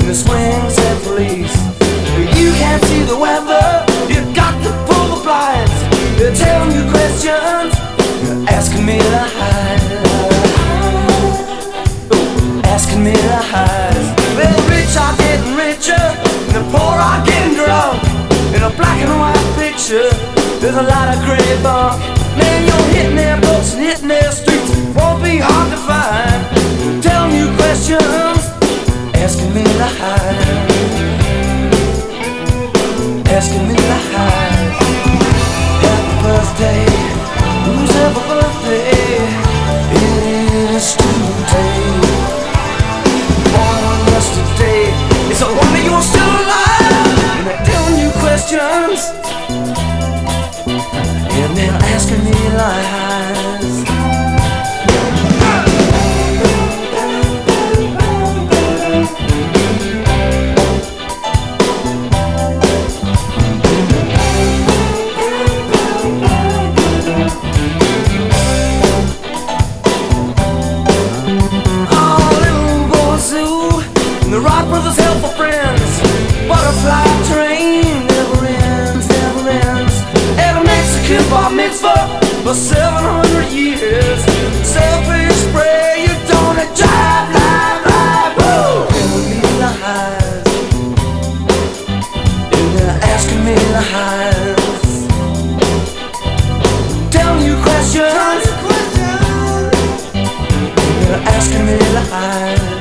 the swings and police. You can't see the weather, you got to pull the blinds. They're telling you questions, you're asking me to hide. Asking me to hide. Well, the rich are getting richer, and the poor are getting drunk. In a black and white picture, there's a lot of gray bunk. Man, you're hitting their books and hitting their streets. Won't be hard to find. Telling you questions, asking me to hide. Asking me to hide. Happy birthday, who's ever birthday? It is today. Born yesterday. It's a wonder you're still alive. And they're telling you questions, and they're asking me lies. The Rock Brothers helpful friends. Butterfly train never ends, never ends. At a Mexican bar mitzvah for 700 years. Selfish spray, you don't drive, live, whoa. Telling me lies, and they're asking me lies. Telling you questions, and they're asking me lies.